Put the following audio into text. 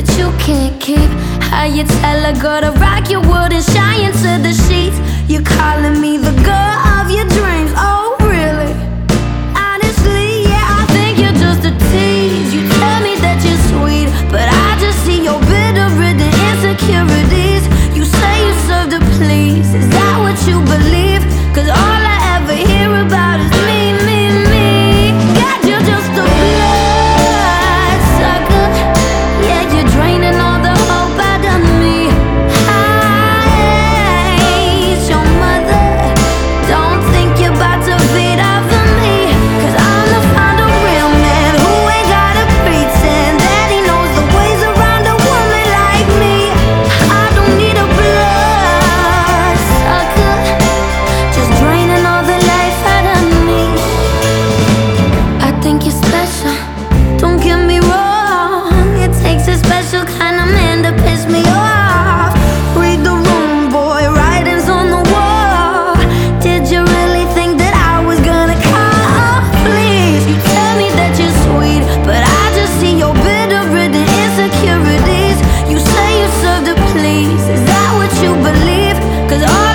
that you can't keep. How you tell a girl to rock your world and shine into the sheets. You're calling me the girl of your dreams, oh really? Honestly, yeah, I think you're just a tease. You tell me that you're sweet, but I just see your bitter-ridden insecurities. You say you serve to please, is that what you believe? Cause all I ever hear about is me, me, me. God, you're just a bloodsucker. Yeah, you're draining all the hope out of me. I ain't your mother. Don't think you're about to feed off of me. Cause I'ma find a real man who ain't gotta pretend that he knows the ways around a woman like me. I don't need a bloodsucker, just draining all the life out of me. I think you're special, don't get me wrong. It takes a special kind of man to piss me off. Read the room, boy, writing's on the wall. Did you really think that I was gonna call? Please, you tell me that you're sweet, but I just see your bitter-ridden insecurities. You say you serve to please, is that what you believe? Cause all